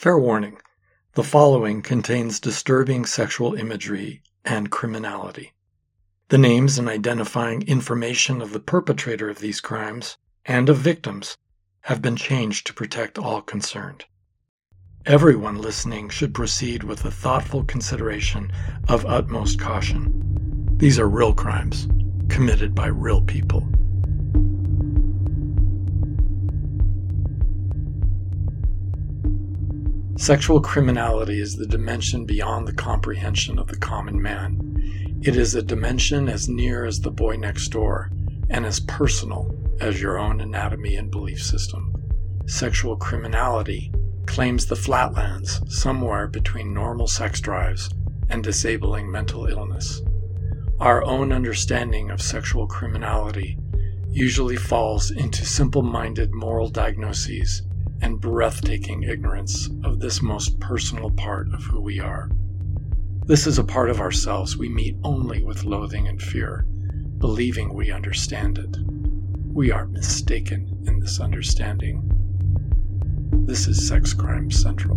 Fair warning, the following contains disturbing sexual imagery and criminality. The names and identifying information of the perpetrator of these crimes and of victims have been changed to protect all concerned. Everyone listening should proceed with a thoughtful consideration of utmost caution. These are real crimes committed by real people. Sexual criminality is the dimension beyond the comprehension of the common man. It is a dimension as near as the boy next door and as personal as your own anatomy and belief system. Sexual criminality claims the flatlands somewhere between normal sex drives and disabling mental illness. Our own understanding of sexual criminality usually falls into simple-minded moral diagnoses and breathtaking ignorance of this most personal part of who we are. This is a part of ourselves we meet only with loathing and fear, believing we understand it. We are mistaken in this understanding. This is Sex Crime Central.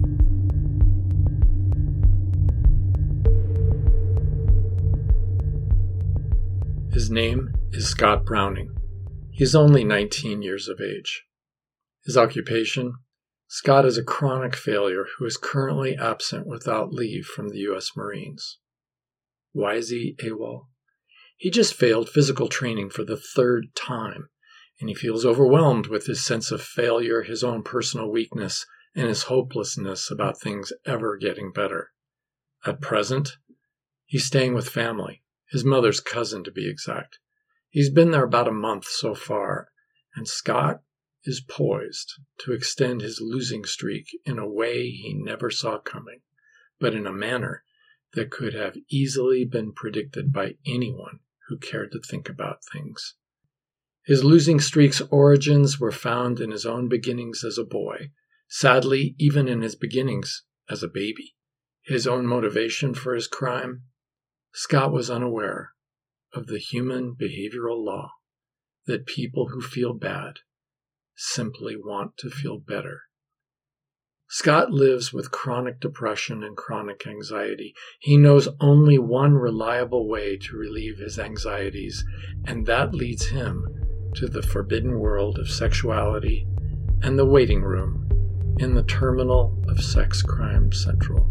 His name is Scott Browning. He is only 19 years of age. His occupation? Scott is a chronic failure who is currently absent without leave from the U.S. Marines. Why is he AWOL? He just failed physical training for the third time, and he feels overwhelmed with his sense of failure, his own personal weakness, and his hopelessness about things ever getting better. At present, he's staying with family, his mother's cousin to be exact. He's been there about a month so far, and Scott is poised to extend his losing streak in a way he never saw coming, but in a manner that could have easily been predicted by anyone who cared to think about things. His losing streak's origins were found in his own beginnings as a boy, sadly, even in his beginnings as a baby. His own motivation for his crime? Scott was unaware of the human behavioral law that people who feel bad simply want to feel better. Scott lives with chronic depression and chronic anxiety. He knows only one reliable way to relieve his anxieties, and that leads him to the forbidden world of sexuality and the waiting room in the terminal of Sex Crime Central.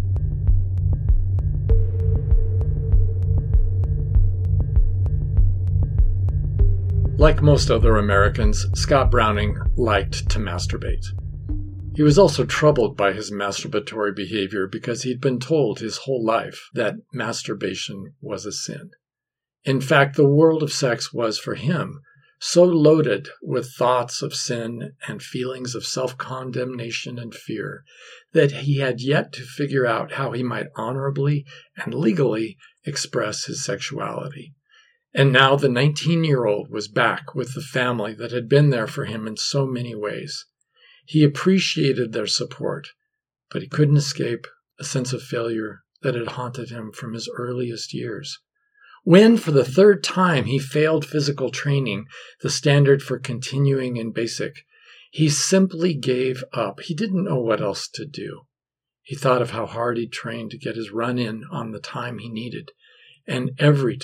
Like most other Americans, Scott Browning liked to masturbate. He was also troubled by his masturbatory behavior because he'd been told his whole life that masturbation was a sin. In fact, the world of sex was, for him, so loaded with thoughts of sin and feelings of self-condemnation and fear that he had yet to figure out how he might honorably and legally express his sexuality. And now the 19-year-old was back with the family that had been there for him in so many ways. He appreciated their support, but he couldn't escape a sense of failure that had haunted him from his earliest years. When, for the third time, he failed physical training, the standard for continuing in basic, he simply gave up. He didn't know what else to do. He thought of how hard he'd trained to get his run in on the time he needed, and every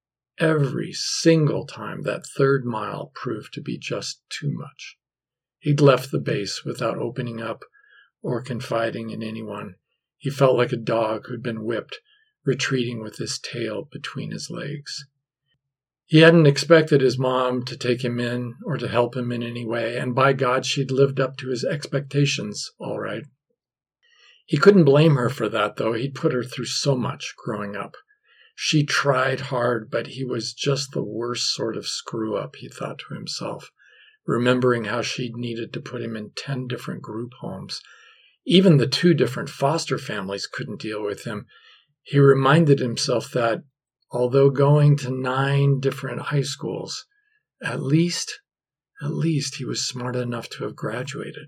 single time, that third mile proved to be just too much. He'd left the base without opening up or confiding in anyone. He felt like a dog who'd been whipped, retreating with his tail between his legs. He hadn't expected his mom to take him in or to help him in any way, and by God, she'd lived up to his expectations, all right. He couldn't blame her for that, though. He'd put her through so much growing up. She tried hard, but he was just the worst sort of screw-up, he thought to himself, remembering how she'd needed to put him in 10 different group homes. Even the 2 different foster families couldn't deal with him. He reminded himself that, although going to 9 different high schools, at least he was smart enough to have graduated.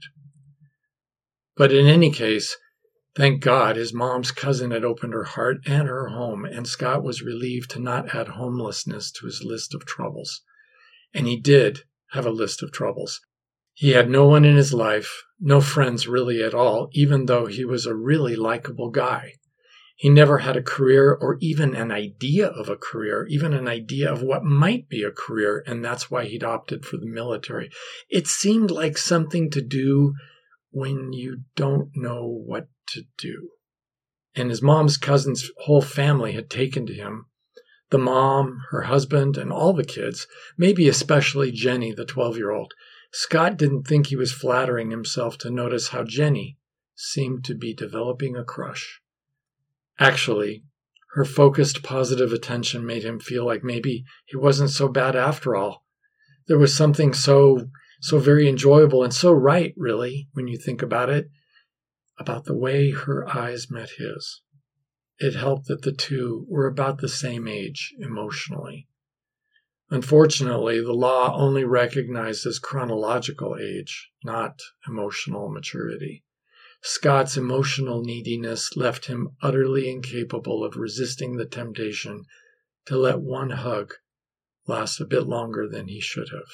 But in any case, thank God his mom's cousin had opened her heart and her home, and Scott was relieved to not add homelessness to his list of troubles. And he did have a list of troubles. He had no one in his life, no friends really at all, even though he was a really likable guy. He never had a career or even an idea of a career, even an idea of what might be a career, and that's why he'd opted for the military. It seemed like something to do when you don't know what to do. And his mom's cousin's whole family had taken to him. The mom, her husband, and all the kids, maybe especially Jenny, the 12-year-old. Scott didn't think he was flattering himself to notice how Jenny seemed to be developing a crush. Actually, her focused, positive attention made him feel like maybe he wasn't so bad after all. There was something so very enjoyable and so right, really, when you think about it, about the way her eyes met his. It helped that the two were about the same age emotionally. Unfortunately, the law only recognizes chronological age, not emotional maturity. Scott's emotional neediness left him utterly incapable of resisting the temptation to let one hug last a bit longer than he should have.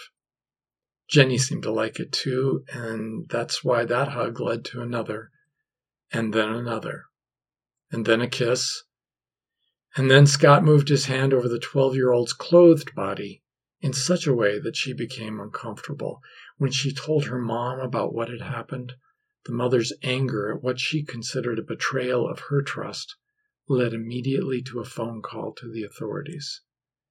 Jenny seemed to like it too, and that's why that hug led to another, and then another, and then a kiss. And then Scott moved his hand over the 12-year-old's clothed body in such a way that she became uncomfortable. When she told her mom about what had happened, the mother's anger at what she considered a betrayal of her trust led immediately to a phone call to the authorities.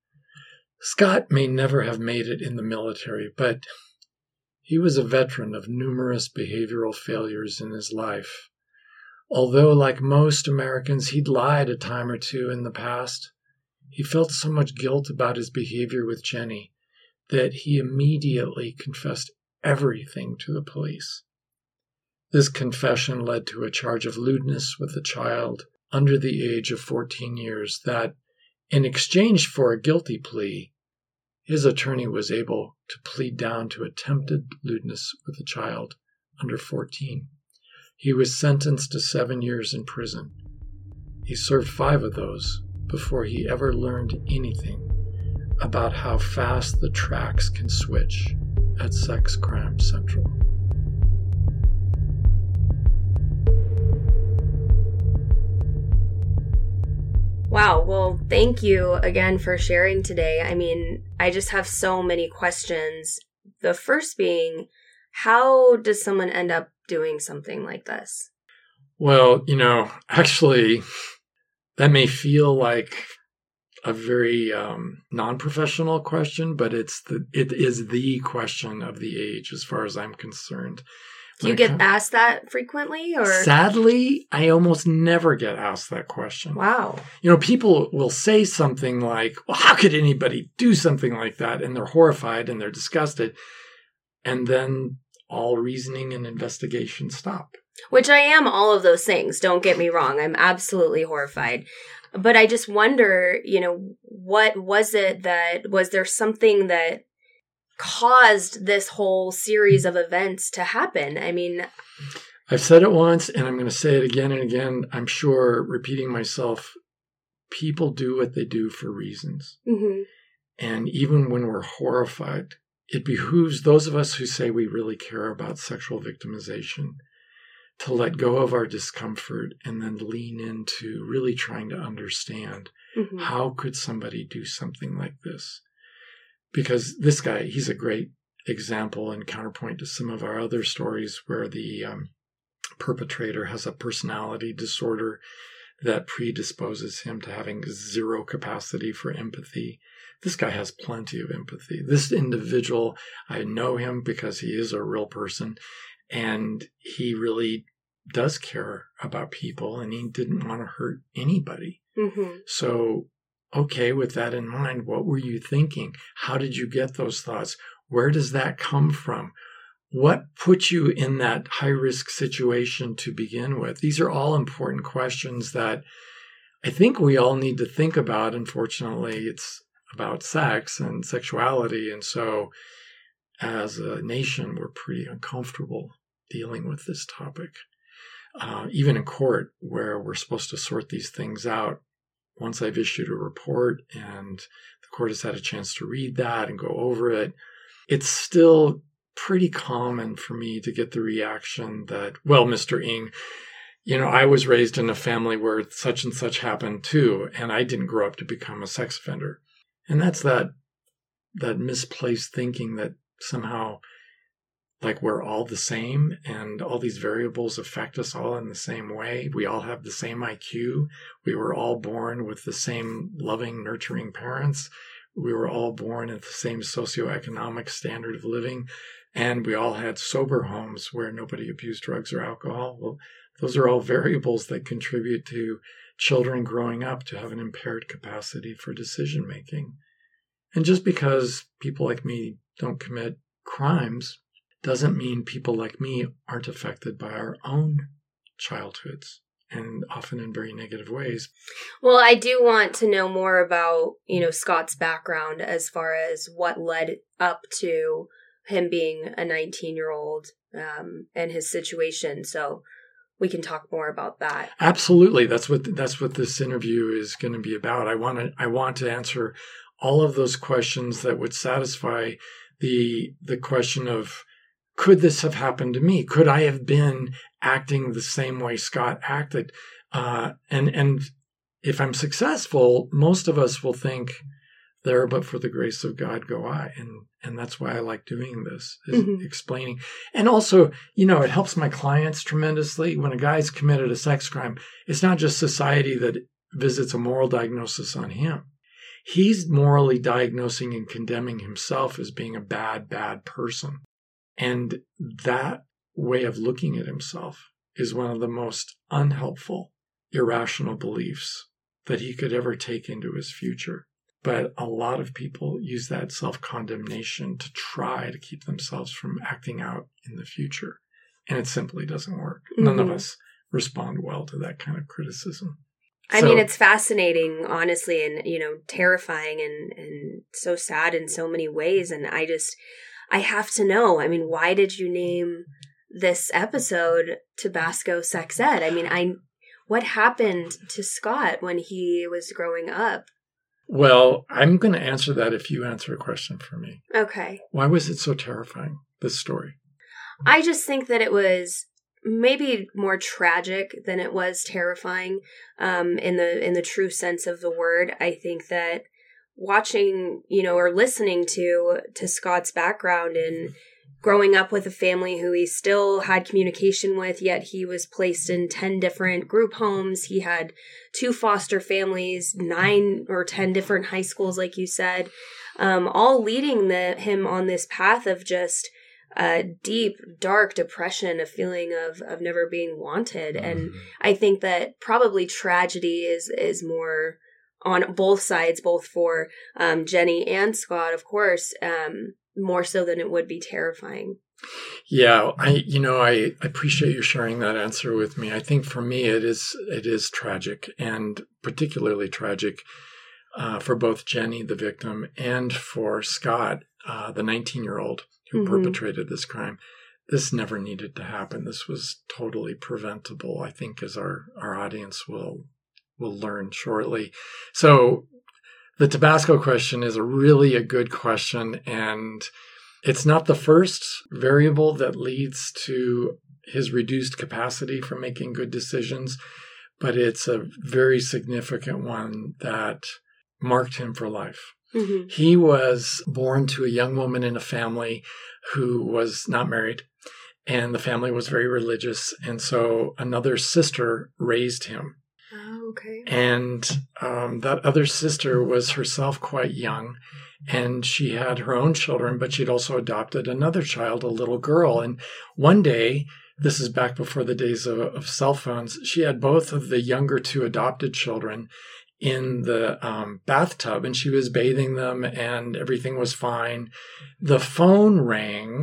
Scott may never have made it in the military, but he was a veteran of numerous behavioral failures in his life. Although, like most Americans, he'd lied a time or two in the past, he felt so much guilt about his behavior with Jenny that he immediately confessed everything to the police. This confession led to a charge of lewdness with a child under the age of 14 years that, in exchange for a guilty plea, his attorney was able to plead down to attempted lewdness with a child under 14. He was sentenced to 7 years in prison. He served 5 of those before he ever learned anything about how fast the tracks can switch at Sex Crime Central. Wow, well, thank you again for sharing today. I mean, I just have so many questions. The first being, how does someone end up doing something like this? Well, actually, that may feel like a very non-professional question, but it is the question of the age as far as I'm concerned. Do you get asked that frequently, or? Sadly, I almost never get asked that question. Wow. People will say something like, well, how could anybody do something like that? And they're horrified and they're disgusted. And then all reasoning and investigation stop. Which I am all of those things. Don't get me wrong. I'm absolutely horrified. But I just wonder, what was it was there something that caused this whole series of events to happen? I mean, I've said it once and I'm going to say it again and again. I'm sure repeating myself, people do what they do for reasons. Mm-hmm. And even when we're horrified, it behooves those of us who say we really care about sexual victimization to let go of our discomfort and then lean into really trying to understand how could somebody do something like this? Because this guy, he's a great example and counterpoint to some of our other stories where the perpetrator has a personality disorder that predisposes him to having zero capacity for empathy. This guy has plenty of empathy. This individual, I know him because he is a real person, and he really does care about people, and he didn't want to hurt anybody. Mm-hmm. So, okay, with that in mind, what were you thinking? How did you get those thoughts? Where does that come from? What put you in that high-risk situation to begin with? These are all important questions that I think we all need to think about. Unfortunately, it's about sex and sexuality. And so as a nation, we're pretty uncomfortable dealing with this topic. Even in court, where we're supposed to sort these things out, once I've issued a report and the court has had a chance to read that and go over it, it's still pretty common for me to get the reaction that, well, Mr. Ng, I was raised in a family where such and such happened too, and I didn't grow up to become a sex offender. And that's that misplaced thinking that somehow, like, we're all the same and all these variables affect us all in the same way. We all have the same IQ. We were all born with the same loving, nurturing parents. We were all born at the same socioeconomic standard of living. And we all had sober homes where nobody abused drugs or alcohol. Well, those are all variables that contribute to children growing up to have an impaired capacity for decision making. And just because people like me don't commit crimes doesn't mean people like me aren't affected by our own childhoods, and often in very negative ways. Well, I do want to know more about, Scott's background as far as what led up to him being a 19-year-old and his situation. So we can talk more about that. Absolutely. That's what this interview is going to be about. I want to answer all of those questions that would satisfy the question of, could this have happened to me? Could I have been acting the same way Scott acted? And if I'm successful, most of us will think, there, but for the grace of God go I. And that's why I like doing this, is explaining. And also, it helps my clients tremendously. When a guy's committed a sex crime, it's not just society that visits a moral diagnosis on him. He's morally diagnosing and condemning himself as being a bad, bad person. And that way of looking at himself is one of the most unhelpful, irrational beliefs that he could ever take into his future. But a lot of people use that self-condemnation to try to keep themselves from acting out in the future. And it simply doesn't work. None of us respond well to that kind of criticism. I mean, it's fascinating, honestly, and, terrifying and so sad in so many ways. And I have to know, why did you name this episode Tabasco Sex Ed? What happened to Scott when he was growing up? Well, I'm going to answer that if you answer a question for me. Okay. Why was it so terrifying, this story? I just think that it was maybe more tragic than it was terrifying, in the true sense of the word. I think that watching, or listening to Scott's background and growing up with a family who he still had communication with, yet he was placed in 10 different group homes. He had 2 foster families, 9 or 10 different high schools, like you said, all leading him on this path of just deep, dark depression, a feeling of never being wanted. And I think that probably tragedy is more on both sides, both for Jenny and Scott, of course, more so than it would be terrifying. Yeah, I appreciate you sharing that answer with me. I think for me it is tragic, and particularly tragic for both Jenny, the victim, and for Scott, the 19-year-old who perpetrated this crime. This never needed to happen. This was totally preventable, I think, as our audience will learn shortly. So the Tabasco question is really a good question, and it's not the first variable that leads to his reduced capacity for making good decisions, but it's a very significant one that marked him for life. He was born to a young woman in a family who was not married, and the family was very religious, and so another sister raised him. Oh, okay. And that other sister was herself quite young, and she had her own children, but she'd also adopted another child, a little girl. And one day, this is back before the days of cell phones, she had both of the younger 2 adopted children in the bathtub, and she was bathing them, and everything was fine. The phone rang,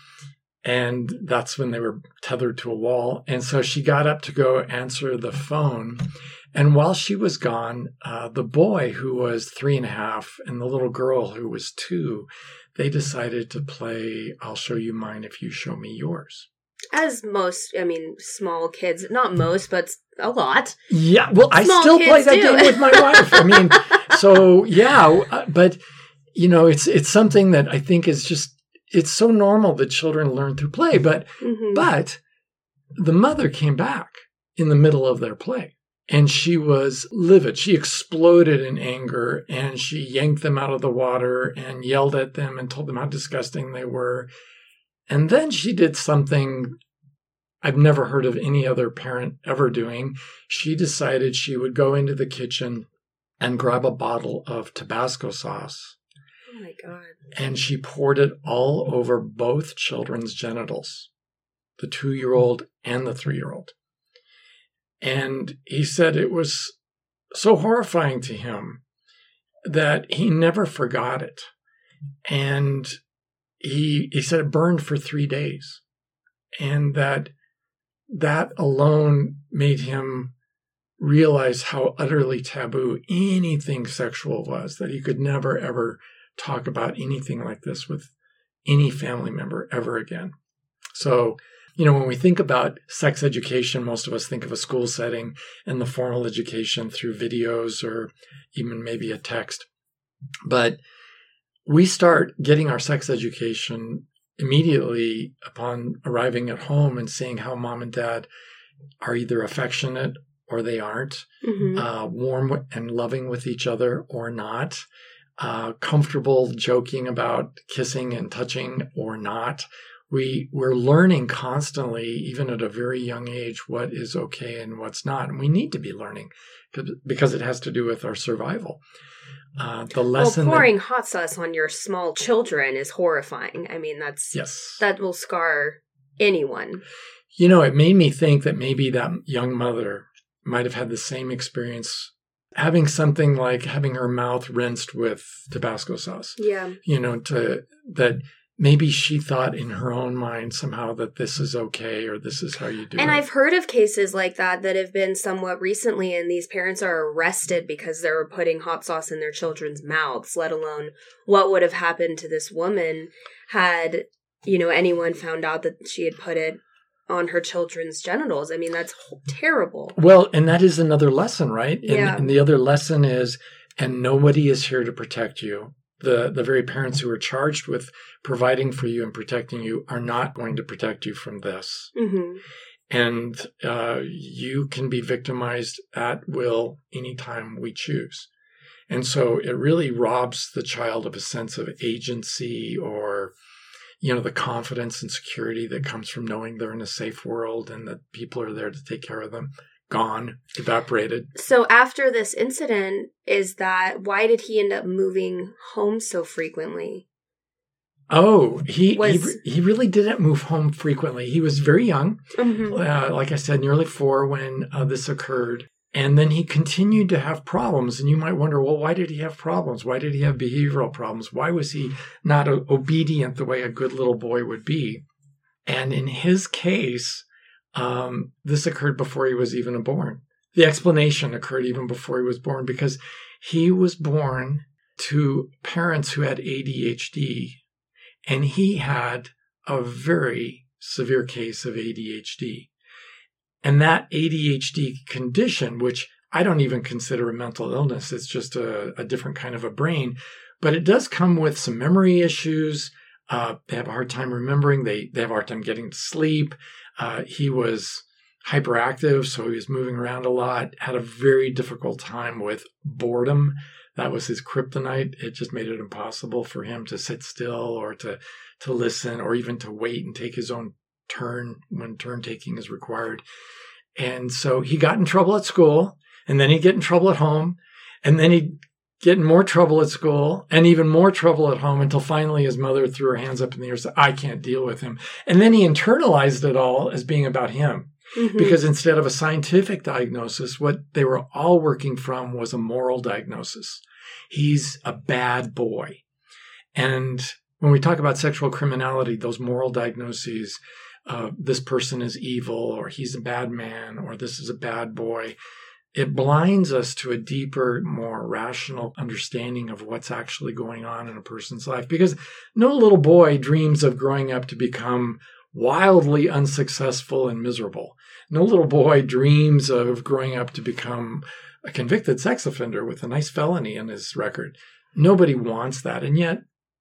and that's when they were tethered to a wall. And so she got up to go answer the phone. And while she was gone, the boy, who was 3.5, and the little girl, who was 2, they decided to play I'll Show You Mine If You Show Me Yours. As most, small kids, not most, but a lot. Yeah, well, I still play that game with my wife. So, yeah, but, it's something that I think is just, it's so normal that children learn through play. But the mother came back in the middle of their play, and she was livid. She exploded in anger, and she yanked them out of the water and yelled at them and told them how disgusting they were. And then she did something I've never heard of any other parent ever doing. She decided she would go into the kitchen and grab a bottle of Tabasco sauce. Oh my God. And she poured it all over both children's genitals, the 2-year-old and the 3-year-old. And he said it was so horrifying to him that he never forgot it. And he said it burned for 3 days. And that alone made him realize how utterly taboo anything sexual was, that he could never, ever talk about anything like this with any family member ever again. So, when we think about sex education, most of us think of a school setting and the formal education through videos or even maybe a text. But we start getting our sex education immediately upon arriving at home and seeing how mom and dad are either affectionate or they aren't, warm and loving with each other or not, comfortable joking about kissing and touching or not. We're learning constantly, even at a very young age, what is okay and what's not. And we need to be learning because it has to do with our survival. The lesson pouring hot sauce on your small children is horrifying. I mean, that will scar anyone. It made me think that maybe that young mother might have had the same experience having something like having her mouth rinsed with Tabasco sauce. Yeah. That maybe she thought in her own mind somehow that this is okay or this is how you do it. And I've heard of cases like that have been somewhat recently, and these parents are arrested because they were putting hot sauce in their children's mouths, let alone what would have happened to this woman had, anyone found out that she had put it on her children's genitals. I mean, that's terrible. Well, and that is another lesson, right? Yeah. And the other lesson is, and nobody is here to protect you. The very parents who are charged with providing for you and protecting you are not going to protect you from this. Mm-hmm. And you can be victimized at will anytime we choose. And so it really robs the child of a sense of agency or, the confidence and security that comes from knowing they're in a safe world and that people are there to take care of them. Gone, evaporated. So after this incident, why did he end up moving home so frequently? Oh, he really didn't move home frequently. He was very young, like I said, nearly 4 when this occurred. And then he continued to have problems. And you might wonder, well, why did he have problems? Why did he have behavioral problems? Why was he not obedient the way a good little boy would be? And in his case, this occurred before he was even born. The explanation occurred even before he was born because he was born to parents who had ADHD, and he had a very severe case of ADHD. And that ADHD condition, which I don't even consider a mental illness, it's just a different kind of a brain, but it does come with some memory issues. They have a hard time remembering. They have a hard time getting to sleep. He was hyperactive, so he was moving around a lot, had a very difficult time with boredom. That was his kryptonite. It just made it impossible for him to sit still or to listen or even to wait and take his own turn when turn taking is required. And so he got in trouble at school, and then he'd get in trouble at home, and then he'd get in more trouble at school and even more trouble at home until finally his mother threw her hands up in the air and said, I can't deal with him. And then he internalized it all as being about him. Mm-hmm. Because instead of a scientific diagnosis, what they were all working from was a moral diagnosis. He's a bad boy. And when we talk about sexual criminality, those moral diagnoses, this person is evil, or he's a bad man, or this is a bad boy, it blinds us to a deeper, more rational understanding of what's actually going on in a person's life. Because no little boy dreams of growing up to become wildly unsuccessful and miserable. No little boy dreams of growing up to become a convicted sex offender with a nice felony in his record. Nobody wants that. And yet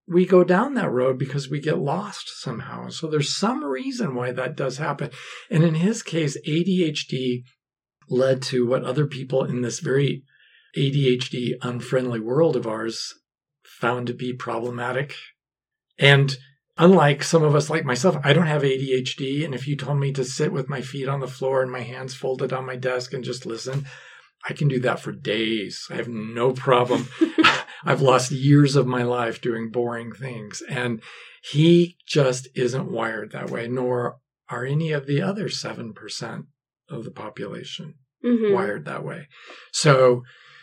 we go down that road because we get lost somehow. So there's some reason why that does happen. And in his case, ADHD led to what other people in this very ADHD unfriendly world of ours found to be problematic. And unlike some of us, like myself, I don't have ADHD. And if you told me to sit with my feet on the floor and my hands folded on my desk and just listen, I can do that for days. I have no problem. I've lost years of my life doing boring things. And he just isn't wired that way, nor are any of the other 7% of the population wired that way. So,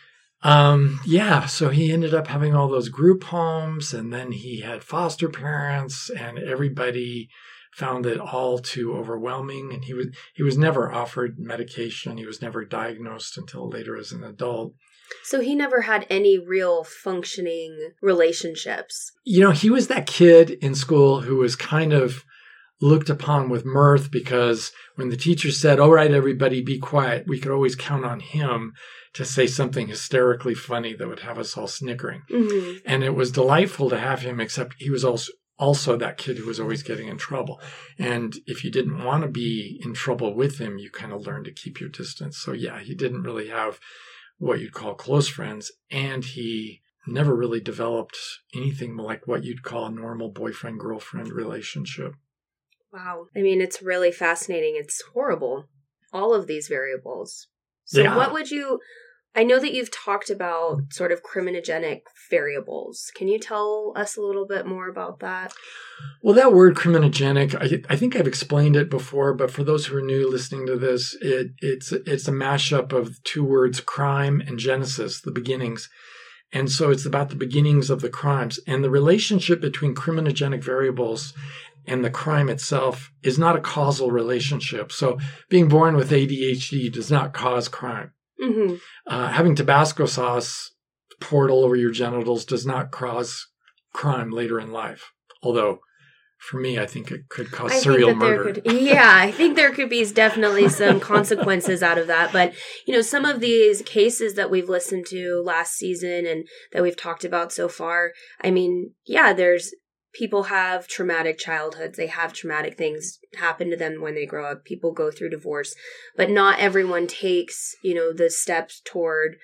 so he ended up having all those group homes, and then he had foster parents, and everybody found it all too overwhelming. And he was never offered medication. He was never diagnosed until later as an adult. So he never had any real functioning relationships. He was that kid in school who was kind of looked upon with mirth, because when the teacher said, "All right, everybody, be quiet," we could always count on him to say something hysterically funny that would have us all snickering. Mm-hmm. And it was delightful to have him, except he was also that kid who was always getting in trouble. And if you didn't want to be in trouble with him, you kind of learned to keep your distance. So yeah, he didn't really have what you'd call close friends, and he never really developed anything like what you'd call a normal boyfriend-girlfriend relationship. Wow. I mean, it's really fascinating. It's horrible. All of these variables. So what would you... I know that you've talked about sort of criminogenic variables. Can you tell us a little bit more about that? Well, that word criminogenic, I think I've explained it before, but for those who are new listening to this, it's a mashup of two words, crime and genesis, the beginnings. And so it's about the beginnings of the crimes. And the relationship between criminogenic variables and the crime itself is not a causal relationship. So being born with ADHD does not cause crime. Mm-hmm. Having Tabasco sauce poured all over your genitals does not cause crime later in life. Although, for me, I think it could cause serial murder. I think there could be definitely some consequences out of that. But, some of these cases that we've listened to last season and that we've talked about so far, I mean, there's people have traumatic childhoods. They have traumatic things happen to them when they grow up. People go through divorce, but not everyone takes, the steps toward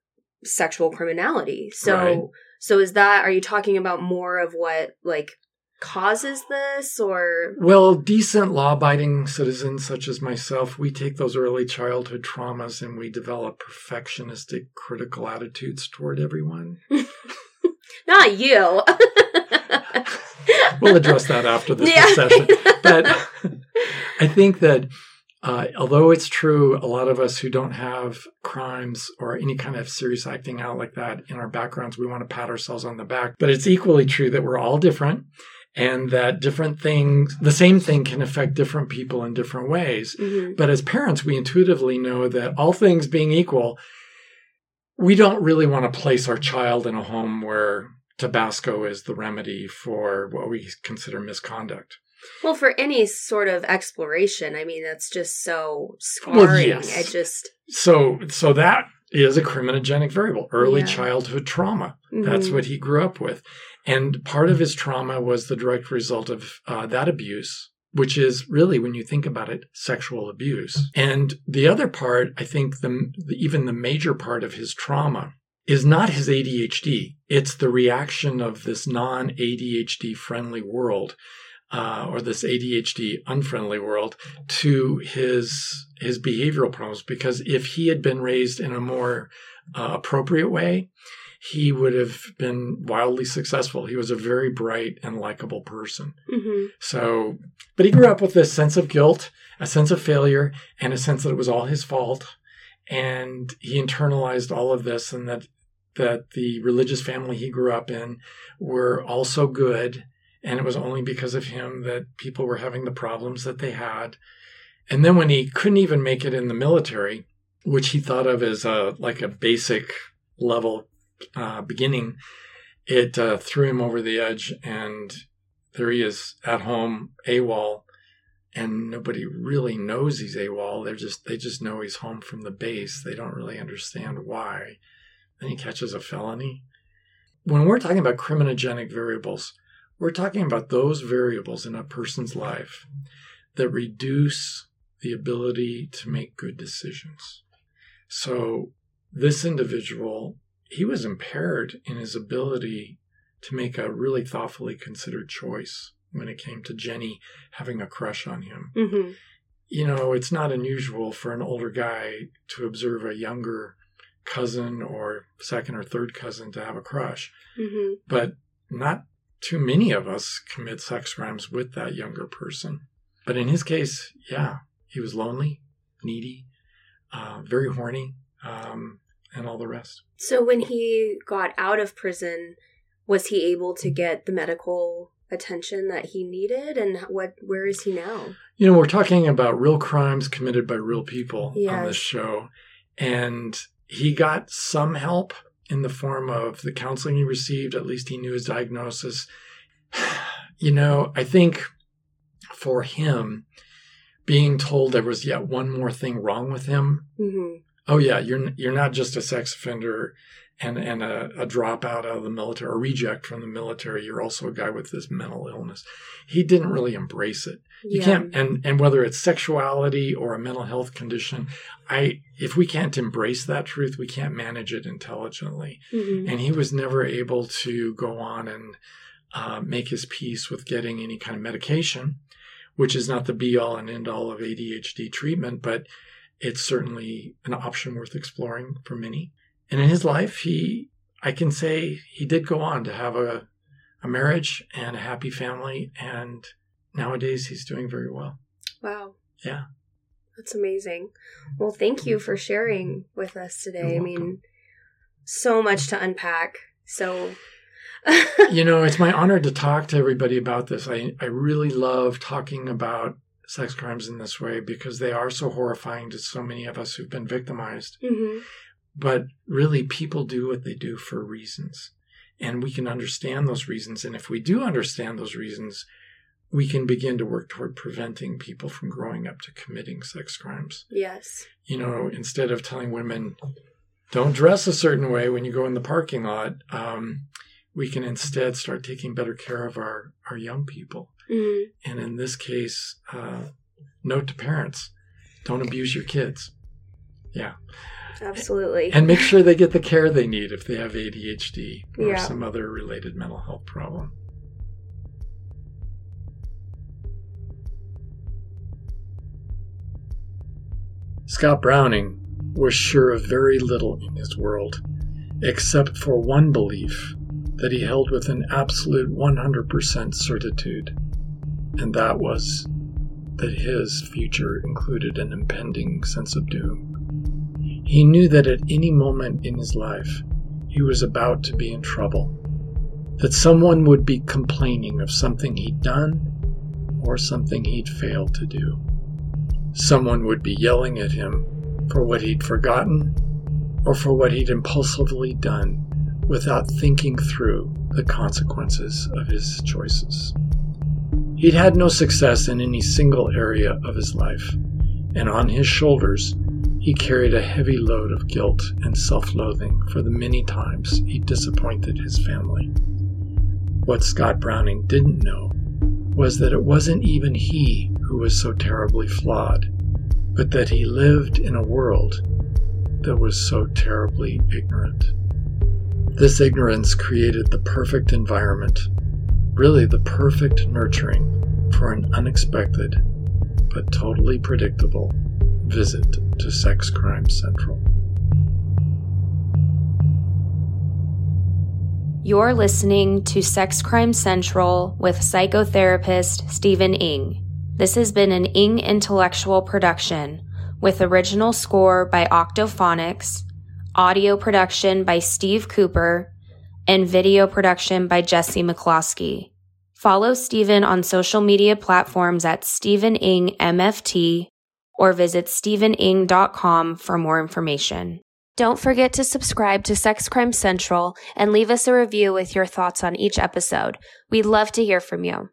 sexual criminality. So, are you talking about more of what causes this, or? Well, decent law-abiding citizens such as myself, we take those early childhood traumas and we develop perfectionistic, critical attitudes toward everyone. Not you. We'll address that after this session. But I think that although it's true, a lot of us who don't have crimes or any kind of serious acting out like that in our backgrounds, we want to pat ourselves on the back. But it's equally true that we're all different, and that different things, the same thing can affect different people in different ways. Mm-hmm. But as parents, we intuitively know that all things being equal, we don't really want to place our child in a home where Tabasco is the remedy for what we consider misconduct. Well, for any sort of exploration, I mean, that's just so scarring. Well, yes. So that is a criminogenic variable, early childhood trauma. Mm-hmm. That's what he grew up with. And part of his trauma was the direct result of that abuse, which is really, when you think about it, sexual abuse. And the other part, I think even the major part of his trauma is not his ADHD. It's the reaction of this non-ADHD friendly world, or this ADHD unfriendly world, to his behavioral problems. Because if he had been raised in a more appropriate way, he would have been wildly successful. He was a very bright and likable person. Mm-hmm. But he grew up with this sense of guilt, a sense of failure, and a sense that it was all his fault. And he internalized all of this, and that the religious family he grew up in were also good. And it was only because of him that people were having the problems that they had. And then when he couldn't even make it in the military, which he thought of as a basic level beginning, it threw him over the edge. And there he is at home, AWOL. And nobody really knows he's AWOL. They just know he's home from the base. They don't really understand why. Then he catches a felony. when we're talking about criminogenic variables, we're talking about those variables in a person's life that reduce the ability to make good decisions. So this individual, he was impaired in his ability to make a really thoughtfully considered choice when it came to Jenny having a crush on him. Mm-hmm. You know, it's not unusual for an older guy to observe a younger cousin or second or third cousin to have a crush. Mm-hmm. But not too many of us commit sex crimes with that younger person. But in his case, yeah, he was lonely, needy, very horny, and all the rest. So when he got out of prison, was he able to get the medical attention that he needed? And where is he now? You know, we're talking about real crimes committed by real people Yes. on this show. And he got some help in the form of the counseling he received. At least he knew his diagnosis. You know, I think for him, being told there was yet one more thing wrong with him. Mm-hmm. Oh, yeah, you're not just a sex offender and a dropout out of the military, a reject from the military. You're also a guy with this mental illness. He didn't really embrace it. You can't, and whether it's sexuality or a mental health condition, if we can't embrace that truth, we can't manage it intelligently. Mm-hmm. And he was never able to go on and make his peace with getting any kind of medication, which is not the be-all and end-all of ADHD treatment, but it's certainly an option worth exploring for many. And in his life, I can say he did go on to have a marriage and a happy family, and nowadays he's doing very well. Wow. Yeah. That's amazing. Well, thank you for sharing with us today. You're I mean, so much to unpack. So... You know, it's my honor to talk to everybody about this. I really love talking about sex crimes in this way because they are so horrifying to so many of us who've been victimized. Mm-hmm. But really, people do what they do for reasons. And we can understand those reasons. And if we do understand those reasons, we can begin to work toward preventing people from growing up to committing sex crimes. Yes. You know, instead of telling women, don't dress a certain way when you go in the parking lot, we can instead start taking better care of our young people. Mm-hmm. And in this case, note to parents, don't abuse your kids. Yeah. Absolutely. And make sure they get the care they need if they have ADHD or Yeah. some other related mental health problem. Scott Browning was sure of very little in his world, except for one belief that he held with an absolute 100% certitude, and that was that his future included an impending sense of doom. He knew that at any moment in his life, he was about to be in trouble, that someone would be complaining of something he'd done or something he'd failed to do. Someone would be yelling at him for what he'd forgotten or for what he'd impulsively done without thinking through the consequences of his choices. He'd had no success in any single area of his life, and on his shoulders he carried a heavy load of guilt and self-loathing for the many times he disappointed his family. What Scott Browning didn't know was that it wasn't even he who was so terribly flawed, but that he lived in a world that was so terribly ignorant. This ignorance created the perfect environment, really the perfect nurturing for an unexpected but totally predictable visit to Sex Crime Central. You're listening to Sex Crime Central with psychotherapist Stephen Ng. This has been an Ng Intellectual production with original score by Octophonics, audio production by Steve Cooper, and video production by Jesse McCloskey. Follow Stephen on social media platforms at Stephen Ng MFT or visit stephening.com for more information. Don't forget to subscribe to Sex Crime Central and leave us a review with your thoughts on each episode. We'd love to hear from you.